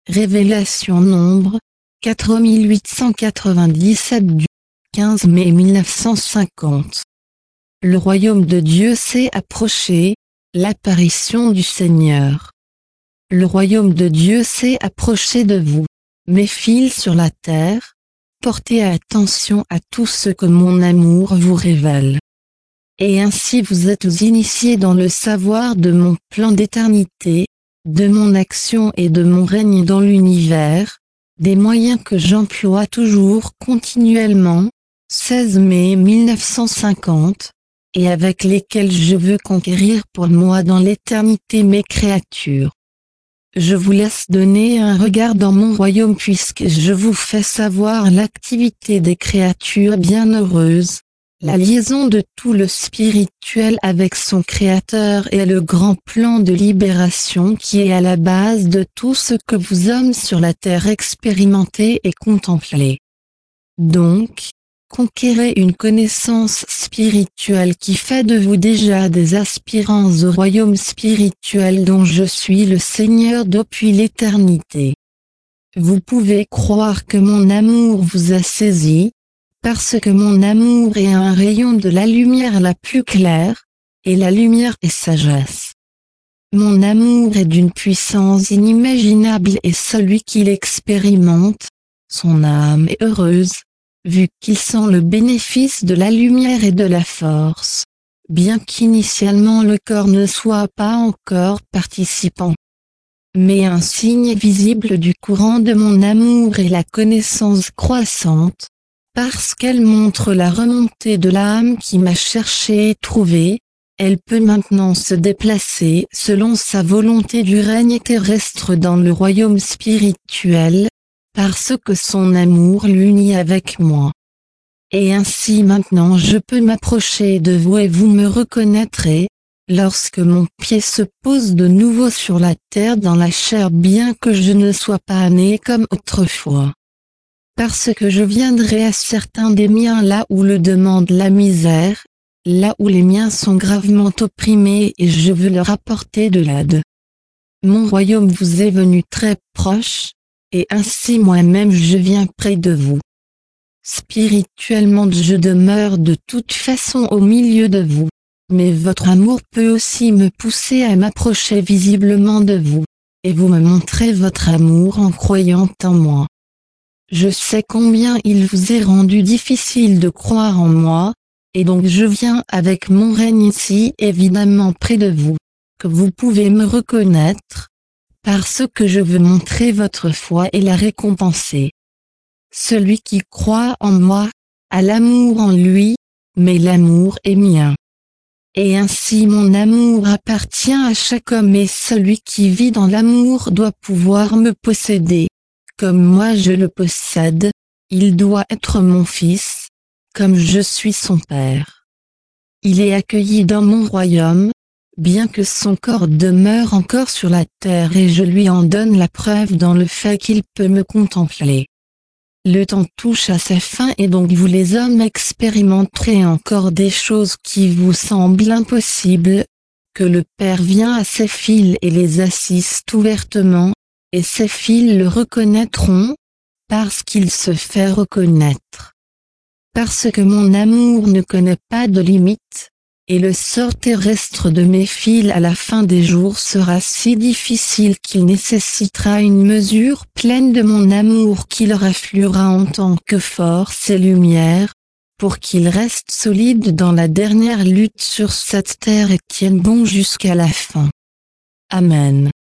Révélation Nombre, 4897 du 15 mai 1950. Le royaume de Dieu s'est approché, l'apparition du Seigneur. Le royaume de Dieu s'est approché de vous, mes fils sur la terre, portez attention à tout ce que mon amour vous révèle. Et ainsi vous êtes initiés dans le savoir de mon plan d'éternité, de mon action et de mon règne dans l'univers, des moyens que j'emploie toujours continuellement, 16 mai 1950, et avec lesquels je veux conquérir pour moi dans l'éternité mes créatures. Je vous laisse donner un regard dans mon royaume puisque je vous fais savoir l'activité des créatures bienheureuses, la liaison de tout le spirituel avec son créateur et le grand plan de libération qui est à la base de tout ce que vous hommes sur la terre expérimentez et contemplez. Donc, conquérez une connaissance spirituelle qui fait de vous déjà des aspirants au royaume spirituel dont je suis le Seigneur depuis l'éternité. Vous pouvez croire que mon amour vous a saisi, parce que mon amour est un rayon de la lumière la plus claire, et la lumière est sagesse. Mon amour est d'une puissance inimaginable et celui qui l'expérimente, son âme est heureuse, vu qu'il sent le bénéfice de la lumière et de la force, bien qu'initialement le corps ne soit pas encore participant. Mais un signe visible du courant de mon amour est la connaissance croissante, parce qu'elle montre la remontée de l'âme qui m'a cherché et trouvé, elle peut maintenant se déplacer selon sa volonté du règne terrestre dans le royaume spirituel, parce que son amour l'unit avec moi. Et ainsi maintenant je peux m'approcher de vous et vous me reconnaîtrez, lorsque mon pied se pose de nouveau sur la terre dans la chair bien que je ne sois pas né comme autrefois. Parce que je viendrai à certains des miens là où le demande la misère, là où les miens sont gravement opprimés et je veux leur apporter de l'aide. Mon royaume vous est venu très proche, et ainsi moi-même je viens près de vous. Spirituellement je demeure de toute façon au milieu de vous, mais votre amour peut aussi me pousser à m'approcher visiblement de vous, et vous me montrez votre amour en croyant en moi. Je sais combien il vous est rendu difficile de croire en moi, et donc je viens avec mon règne ici évidemment près de vous, que vous pouvez me reconnaître, parce que je veux montrer votre foi et la récompenser. Celui qui croit en moi, a l'amour en lui, mais l'amour est mien. Et ainsi mon amour appartient à chaque homme et celui qui vit dans l'amour doit pouvoir me posséder. Comme moi je le possède, il doit être mon fils, comme je suis son père. Il est accueilli dans mon royaume, bien que son corps demeure encore sur la terre et je lui en donne la preuve dans le fait qu'il peut me contempler. Le temps touche à sa fin et donc vous les hommes expérimenterez encore des choses qui vous semblent impossibles, que le Père vient à ses fils et les assiste ouvertement, et ses fils le reconnaîtront, parce qu'il se fait reconnaître. Parce que mon amour ne connaît pas de limite, et le sort terrestre de mes fils à la fin des jours sera si difficile qu'il nécessitera une mesure pleine de mon amour qui leur affluera en tant que force et lumière, pour qu'ils restent solides dans la dernière lutte sur cette terre et tiennent bon jusqu'à la fin. Amen.